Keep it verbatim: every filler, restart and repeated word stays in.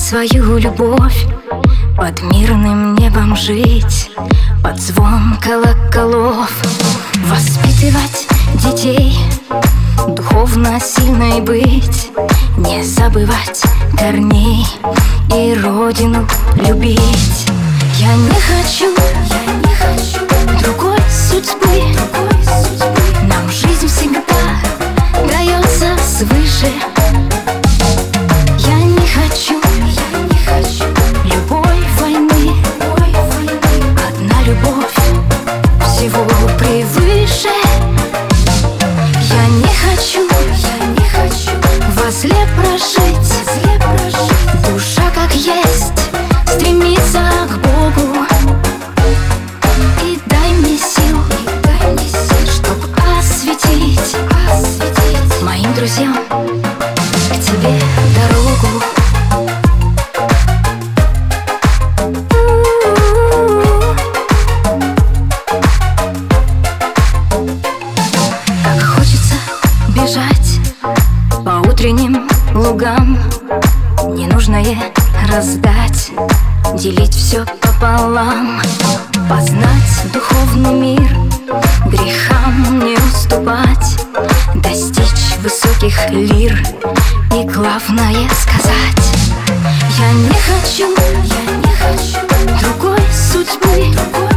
свою любовь, под мирным небом жить, под звон колоколов, воспитывать детей, духовно сильной быть, не забывать корней и родину любить. Я не хочу, я не хочу другой судьбы, другой судьбы. Нам жизнь всегда дается свыше. Я не хочу, я не хочу любой войны, любой войны. Одна любовь всего превыше. Я не хочу, я не хочу возле прожить, возле прожить. Душа как есть стремится к Богу. И дай мне сил, и дай мне сил, чтоб осветить, осветить моим друзьям к тебе дорогу. Как хочется бежать по утренним лугам, ненужное раздать, делить все пополам, познать духовный мир, грехам не уступать, достичь высоких лир и главное сказать: я не хочу, я не хочу другой судьбы, другой